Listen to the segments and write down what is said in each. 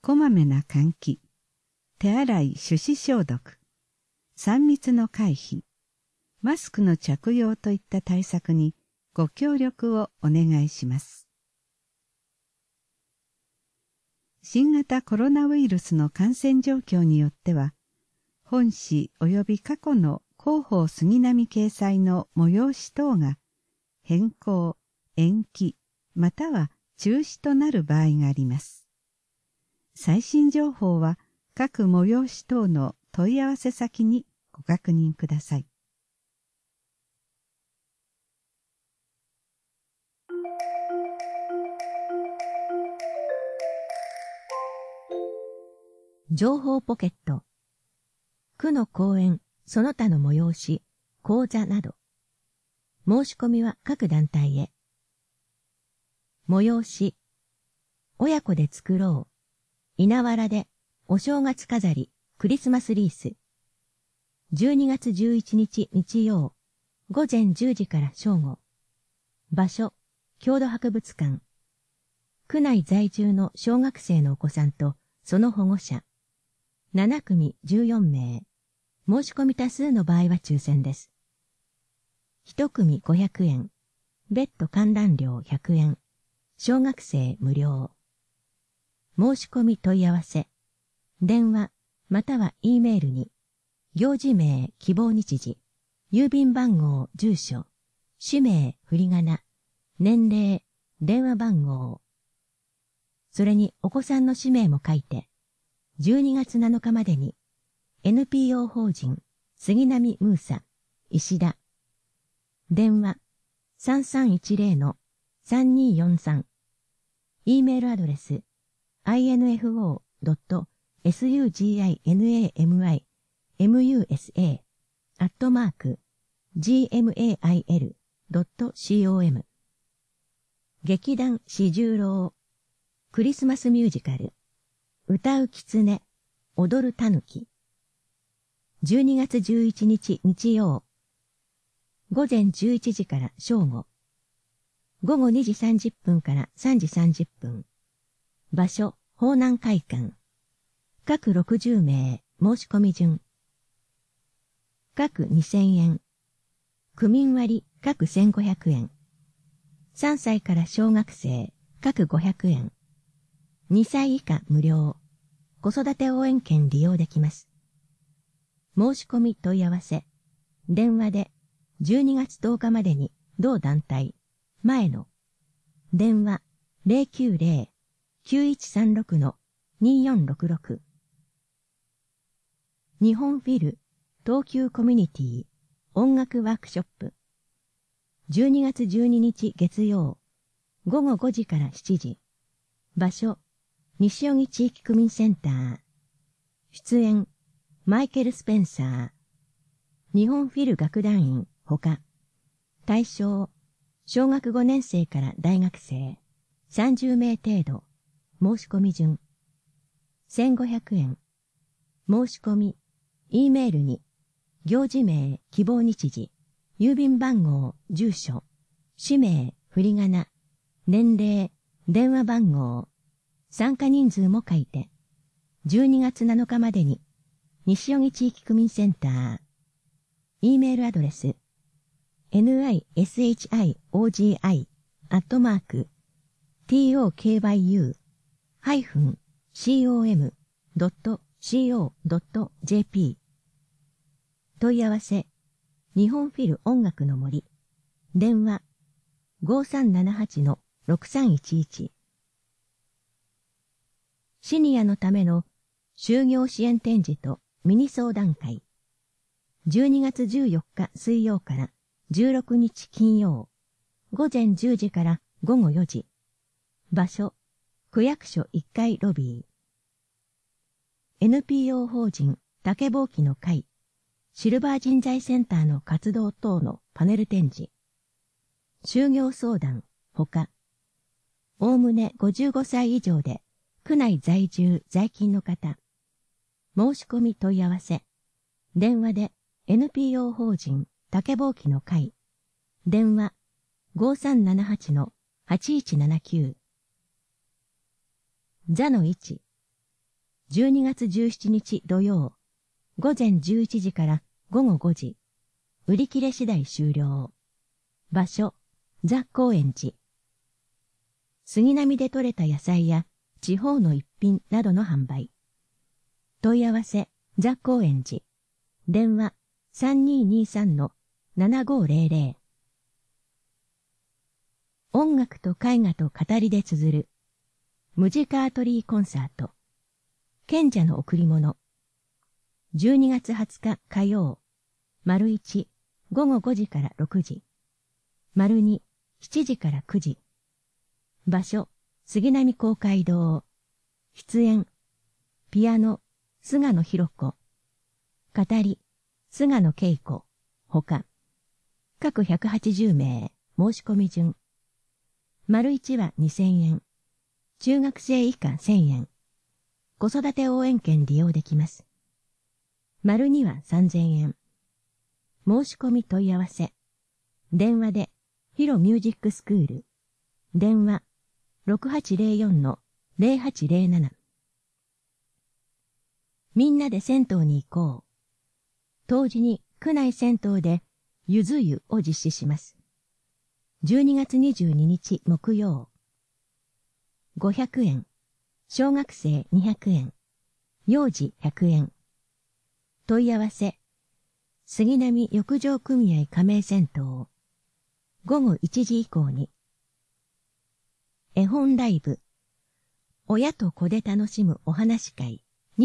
こまめな換気、手洗い手指消毒、3密の回避、マスクの着用といった対策にご協力をお願いします。新型コロナウイルスの感染状況によっては、本誌及び過去の広報杉並掲載の催し等が変更、延期、または中止となる場合があります。最新情報は各催し等の問い合わせ先にご確認ください。 情報ポケット。区の講演、その他の催し、講座など。申し込みは各団体へ。催し。親子で作ろう。稲わらでお正月飾り、クリスマスリース。12月11日日曜、午前10時から正午。場所、郷土博物館。区内在住の小学生のお子さんとその保護者。7組14名。申し込み多数の場合は抽選です。1組500円。別途観覧料100円。小学生無料。申し込み問い合わせ。電話、または E メールに、行事名、希望日時、郵便番号、住所、氏名、振り仮名、年齢、電話番号。それにお子さんの氏名も書いて、12月7日までに、NPO 法人、杉並ムーサ、石田。電話、3310-3243。E メールアドレス、info.suginami-musa@gmail.com。劇団四十郎。クリスマスミュージカル。歌う狐、踊る狸。12月11日日曜。午前11時から正午。午後2時30分から3時30分。場所、方南会館。各60名、申し込み順。各2000円。区民割、各1500円。3歳から小学生、各500円。2歳以下無料。子育て応援券利用できます。申し込み問い合わせ。電話で12月10日までに同団体、前の。電話090-9136-2466。日本フィル東急コミュニティ音楽ワークショップ。12月12日月曜。午後5時から7時。場所、西荻地域区民センター。出演、マイケル・スペンサー。日本フィル楽団員、ほか。対象、小学5年生から大学生。30名程度。申し込み順。1500円。申し込み、E メールに、行事名、希望日時、郵便番号、住所、氏名、振り仮名、年齢、電話番号、参加人数も書いて、12月7日までに、西荻地域区民センター、E メールアドレス、nishiogi@tokayu-com.co.jp 問い合わせ、日本フィル音楽の森、電話、5378-6311。シニアのための就業支援展示とミニ相談会。12月14日水曜から16日金曜。午前10時から午後4時。場所、区役所1階ロビー。NPO 法人竹ぼうきの会、シルバー人材センターの活動等のパネル展示。就業相談、ほか。おおむね55歳以上で、区内在住在勤の方。申し込み問い合わせ。電話で NPO 法人竹ぼうきの会。電話 5378-8179。座の位置。 12月17日土曜、午前11時から午後5時、売り切れ次第終了。場所、ザ・高円寺。杉並で採れた野菜や地方の一品などの販売。問い合わせ、ザ・高円寺。電話、3223-7500。音楽と絵画と語りで綴る。ムジカートリーコンサート。賢者の贈り物。12月20日火曜。丸1、午後5時から6時。丸2、7時から9時。場所、杉並公会堂。出演、ピアノ、菅野博子。語り、菅野恵子。ほか。各180名、申し込み順。丸1は2000円。中学生以下1000円。子育て応援券利用できます。丸2は3000円。申し込み問い合わせ。電話で、ヒロミュージックスクール。電話、6804-0807。みんなで銭湯に行こう。当時に区内銭湯でゆず湯を実施します。12月22日木曜。500円。小学生200円。幼児100円。問い合わせ。杉並浴場組合加盟銭湯。午後1時以降に。絵本ライブ。親と子で楽しむお話会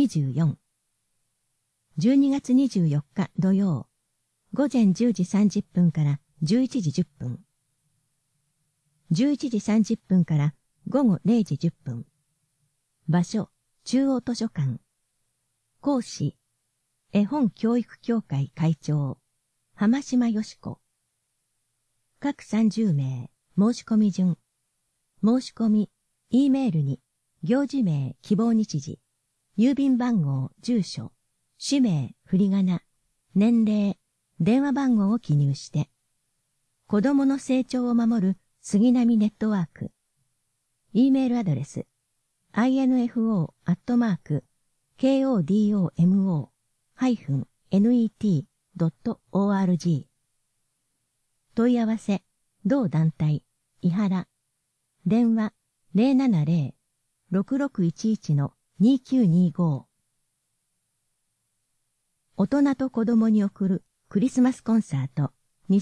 24。12月24日土曜。午前10時30分から11時10分。11時30分から午後0時10分。場所、中央図書館。講師、絵本教育協会会長、浜島よし子。各30名、申し込み順。申し込み、E メールに、行事名、希望日時、郵便番号、住所、氏名、振り仮名、年齢、電話番号を記入して、子供の成長を守る杉並ネットワーク。E メールアドレス、info@kodomo-net.org。問い合わせ、同団体、伊原。電話、070-6611-2925。大人と子供に送るクリスマスコンサート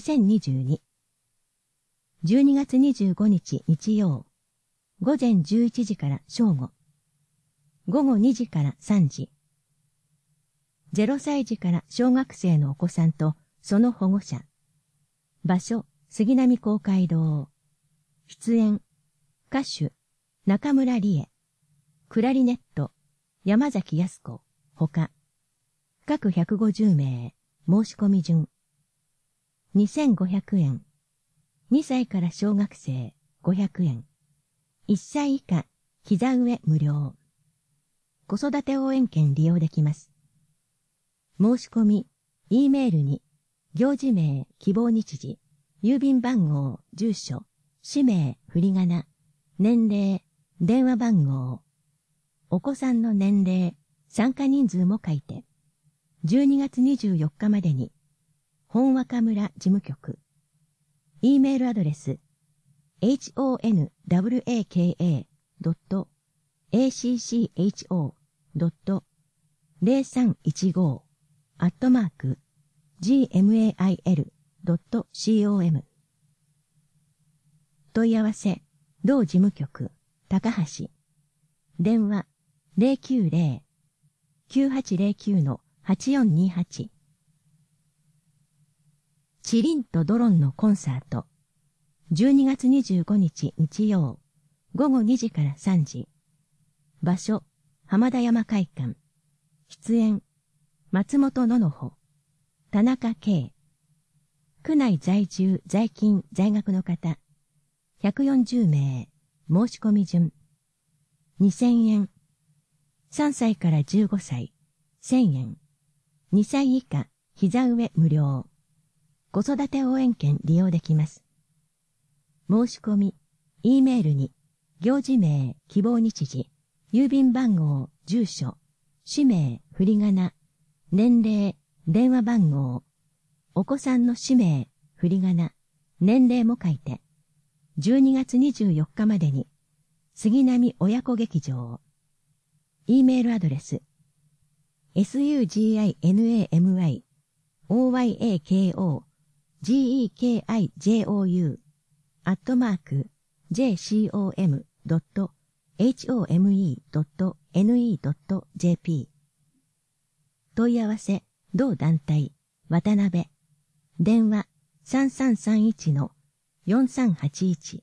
2022。12月25日日曜。午前11時から正午。午後2時から3時。0歳児から小学生のお子さんとその保護者。場所、杉並公会堂。出演、歌手、中村理恵。クラリネット、山崎康子。ほか。各150名、申し込み順。2500円。2歳から小学生、500円。1歳以下、膝上無料。子育て応援券利用できます。申し込み、E メールに、行事名、希望日時、郵便番号、住所、氏名、振り仮名、年齢、電話番号、お子さんの年齢、参加人数も書いて、12月24日までに、本和歌村事務局、E メールアドレス、honwaka.achho.0315@gmail.com。問い合わせ、同事務局、高橋。電話、090-9809-8428。チリンとドロンのコンサート。12月25日日曜。午後2時から3時。場所、浜田山会館。出演、松本ののほ。田中圭。区内在住、在勤、在学の方。140名。申し込み順。2000円。3歳から15歳。1000円。2歳以下、膝上無料。子育て応援券利用できます。申し込み、E メールに、行事名、希望日時、郵便番号、住所、 氏名、振り仮名、年齢、電話番号、お子さんの氏名、振り仮名、年齢も書いて、12月24日までに、杉並親子劇場、E メールアドレス、suginyaekijcom.home.ne.jp 問い合わせ、同団体、渡辺、電話3331-4381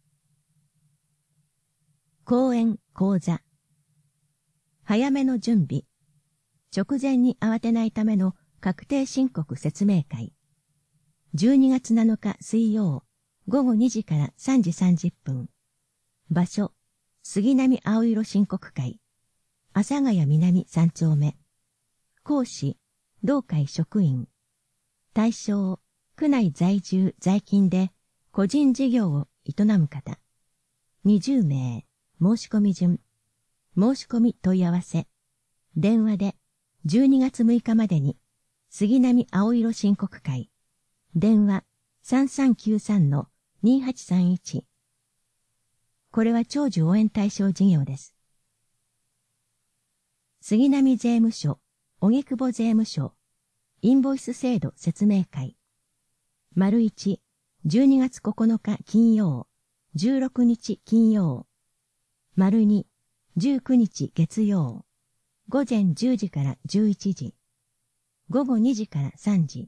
講演講座早めの準備直前に慌てないための確定申告説明会12月7日水曜午後2時から3時30分場所杉並青色申告会阿佐ヶ谷南3丁目講師同会職員対象区内在住在勤で個人事業を営む方20名申し込み順申し込み問い合わせ電話で12月6日までに杉並青色申告会電話3393-2831これは長寿応援対象事業です。杉並税務署荻窪税務署インボイス制度説明会丸1、12月9日金曜、16日金曜。丸2、19日月曜。午前10時から11時。午後2時から3時。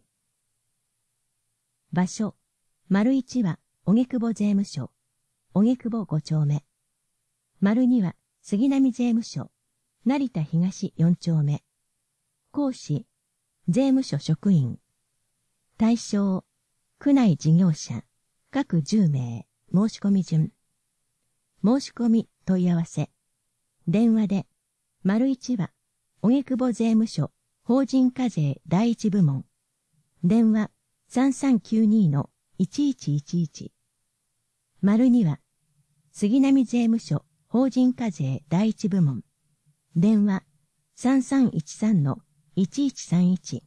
場所、丸1は荻窪税務署、荻窪5丁目。丸2は杉並税務署、成田東4丁目。講師、税務署職員。対象、区内事業者、各10名、申し込み順。申し込み、問い合わせ。電話で、丸1は、荻窪税務署、法人課税第一部門。電話、3392-1111。丸2は、杉並税務署、法人課税第一部門。電話、3313-1131。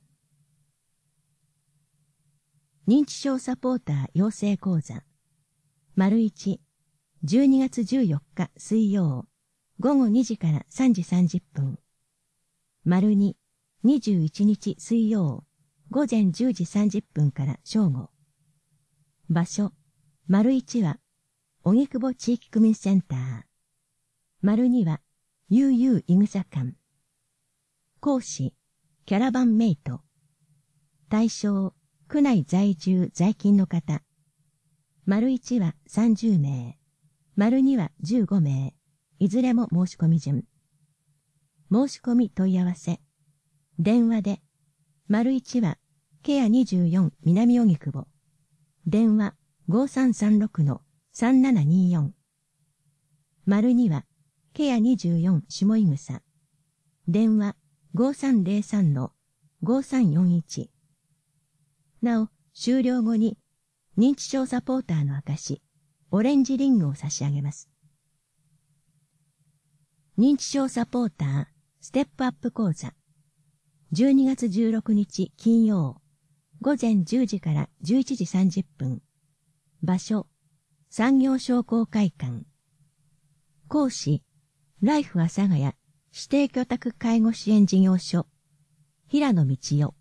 認知症サポーター養成講座。丸1、12月14日水曜、午後2時から3時30分。丸2、21日水曜、午前10時30分から正午。場所、丸1は、荻窪地域区民センター。丸2は、UU いぐさ館。講師、キャラバンメイト。対象、区内在住在勤の方。丸1は30名。丸2は15名。いずれも申し込み順。申し込み問い合わせ。電話で。丸1は、ケア24南荻窪。電話5336-3724。丸2は、ケア24下井草。電話5303-5341。なお、終了後に、認知症サポーターの証、オレンジリングを差し上げます。認知症サポーター、ステップアップ講座。12月16日金曜、午前10時から11時30分。場所、産業商工会館。講師、ライフ阿佐ヶ谷指定居宅介護支援事業所、平野道夫。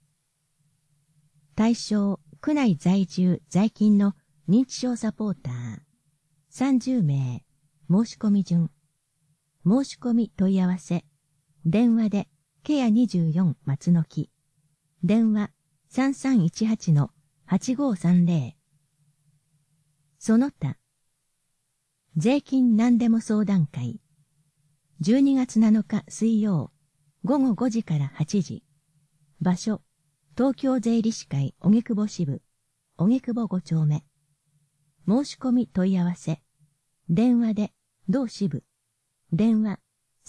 対象、区内在住在勤の認知症サポーター。30名、申し込み順。申し込み問い合わせ。電話で、ケア24松の木。電話3318-8530。その他。税金何でも相談会。12月7日水曜、午後5時から8時。場所、東京税理士会荻窪支部、荻窪5丁目。申し込み問い合わせ。電話で、同支部。電話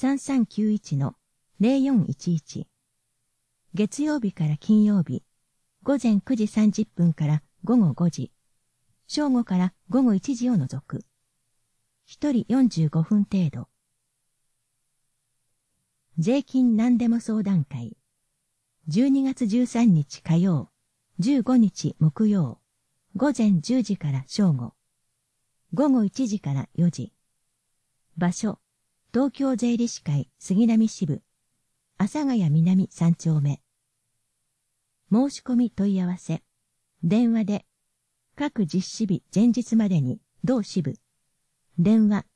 3391-0411。月曜日から金曜日、午前9時30分から午後5時。正午から午後1時を除く。1人45分程度。 税金何でも相談会。12月13日火曜、15日木曜、午前10時から正午。午後1時から4時。場所、東京税理士会杉並支部、阿佐ヶ谷南3丁目。申し込み問い合わせ。電話で、各実施日前日までに、同支部。電話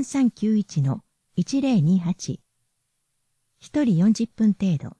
3391-1028。一人40分程度。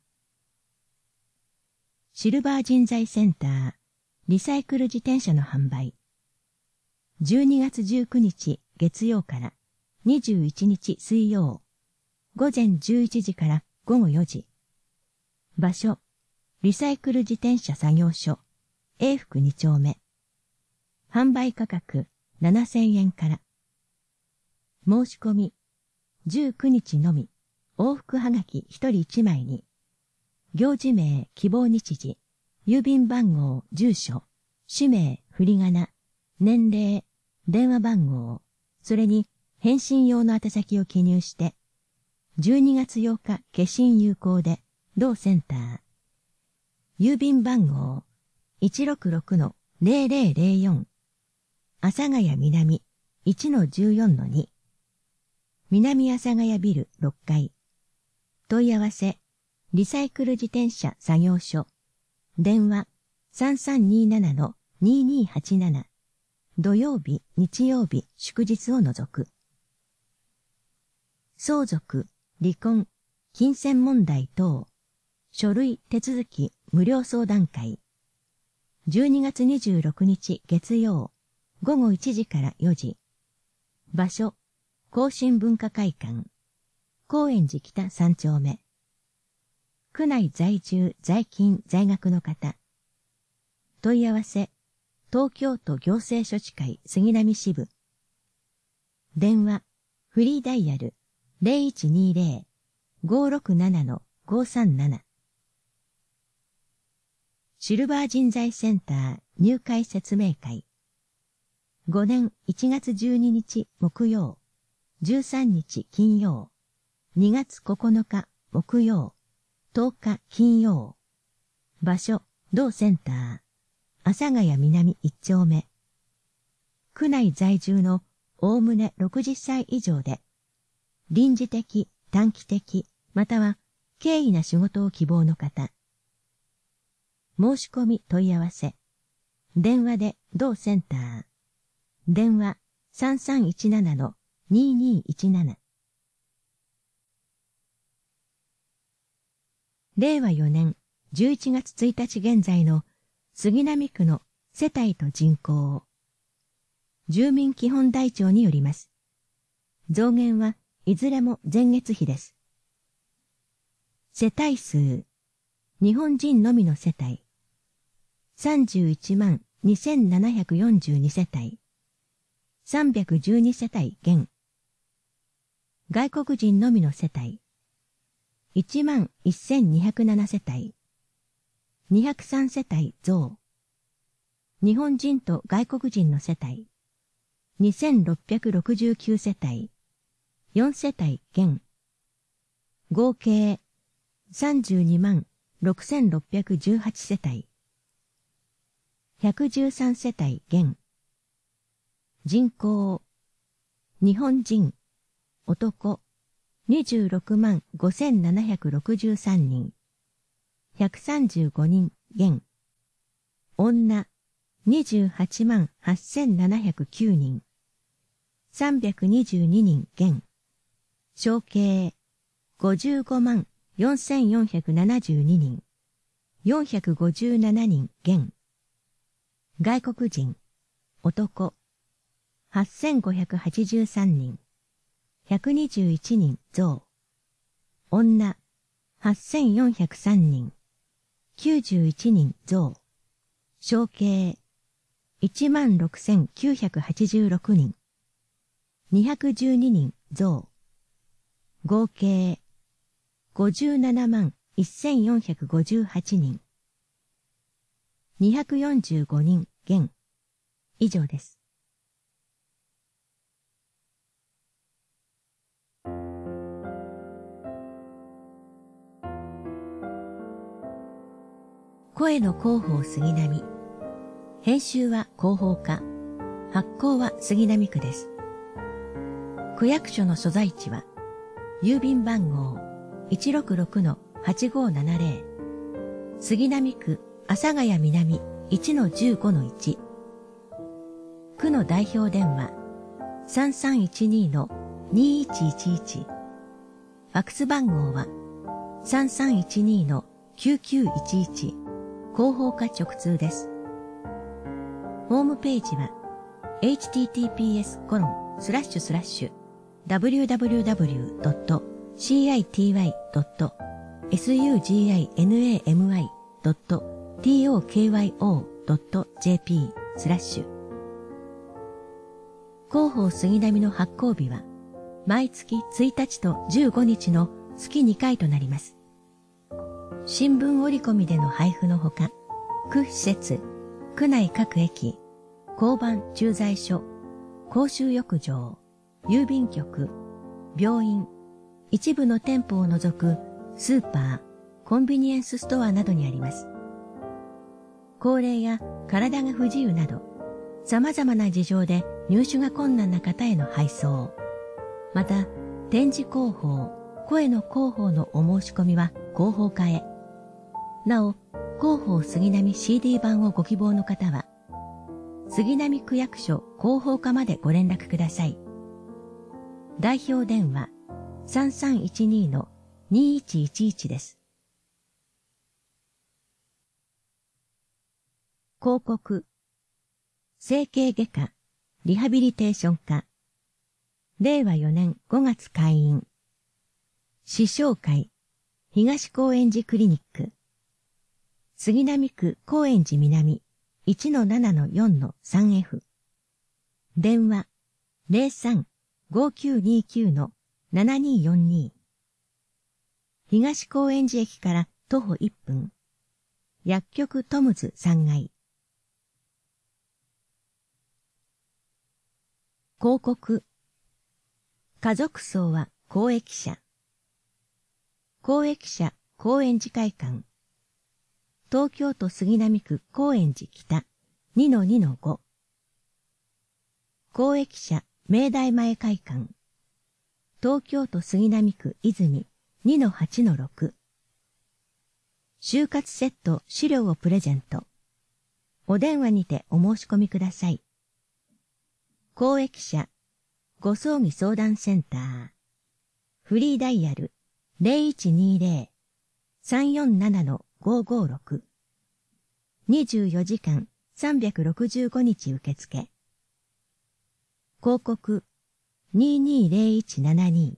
シルバー人材センター、リサイクル自転車の販売。12月19日月曜から21日水曜。午前11時から午後4時。場所、リサイクル自転車作業所、永福2丁目。販売価格7000円から。申し込み、19日のみ、往復はがき1人1枚に、行事名、希望日時、郵便番号、住所、氏名、振り仮名、年齢、電話番号、それに返信用の宛先を記入して、12月8日消印有効で、同センター。郵便番号、166-0004。阿佐ヶ谷南 1-14-2。南阿佐ヶ谷ビル6階。問い合わせ、リサイクル自転車作業所。電話3327-2287。土曜日、日曜日、祝日を除く。相続、離婚、金銭問題等、書類手続き無料相談会。12月26日月曜、午後1時から4時。場所、庚申文化会館。高円寺北3丁目。区内在住、在勤、在学の方。問い合わせ、東京都行政書士会杉並支部。電話、フリーダイヤル 0120-567-537。シルバー人材センター入会説明会。5年1月12日木曜、13日金曜、2月9日木曜、10日金曜。場所、同センター。阿佐ヶ谷南1丁目。区内在住のおおむね60歳以上で、臨時的、短期的、または経緯な仕事を希望の方。申し込み問い合わせ。電話で同センター。電話3317-2217。令和4年11月1日現在の杉並区の世帯と人口。住民基本台帳によります。増減はいずれも前月比です。世帯数。日本人のみの世帯。312742世帯。312世帯減。外国人のみの世帯。11207世帯。203世帯増。日本人と外国人の世帯。2669世帯。4世帯減。合計326618世帯。113世帯減。人口。日本人。男。265763人。135人減。女。288709人。322人減。合計。554472人。457人減。外国人。男。8583人。121人増。女。8403人。91人増。合計。16986人。212人増。合計。571458人。245人減。以上です。 声の広報杉並。編集は広報課。発行は杉並区です。区役所の所在地は、郵便番号 166-8570。杉並区阿佐ヶ谷南 1-15-1。区の代表電話 3312-2111。ファックス番号は 3312-9911。広報課直通です。ホームページは https://www.city.suginami.tokyo.jp/広報杉並の発行日は毎月1日と15日の月2回となります。新聞折り込みでの配布のほか、区施設、区内各駅、交番駐在所、公衆浴場、郵便局、病院、一部の店舗を除くスーパー、コンビニエンスストアなどにあります。高齢や体が不自由など、様々な事情で入手が困難な方への配送、また、展示広報、声の広報のお申し込みは広報課へ。なお、広報杉並 CD 版をご希望の方は、杉並区役所広報課までご連絡ください。代表電話 3312-2111 です。広告、整形外科、リハビリテーション科、令和4年5月開院。市商会、東高円寺クリニック。杉並区高円寺南 1-7-4-3F。電話 03-5929-7242。東高円寺駅から徒歩1分。薬局トムズ3階。広告。家族葬は公益社。公益社高円寺会館。東京都杉並区高円寺北 2-2-5。公益社明大前会館。東京都杉並区泉 2-8-6。就活セット資料をプレゼント。お電話にてお申し込みください。公益社ご葬儀相談センター。フリーダイヤル 0120-347-556。24時間365日受付。広告220172。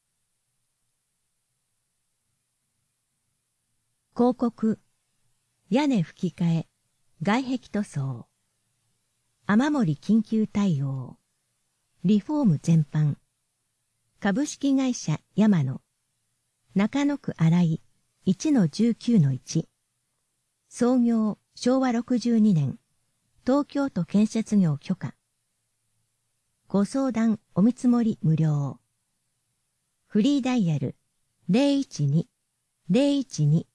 広告屋根吹き替え、外壁塗装。雨漏り緊急対応。リフォーム全般。株式会社山野。中野区新井 1-19-1。創業昭和62年。東京都建設業許可。ご相談お見積もり無料。フリーダイヤル 012-012-4699。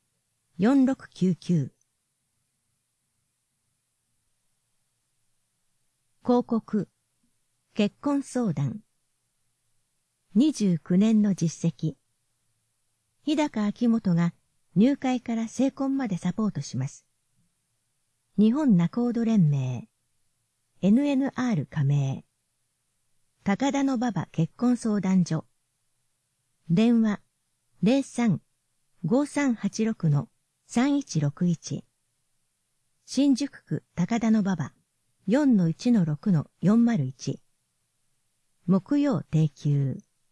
広告結婚相談。29年の実績。日高秋元が入会から成婚までサポートします。日本仲人連盟 NNR 加盟。高田馬場結婚相談所。電話 03-5386-3161。新宿区高田馬場 4-1-6-401。木曜定休。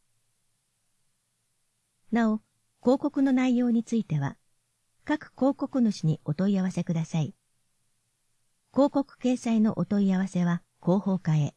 なお、広告の内容については、各広告主にお問い合わせください。広告掲載のお問い合わせは広報課へ。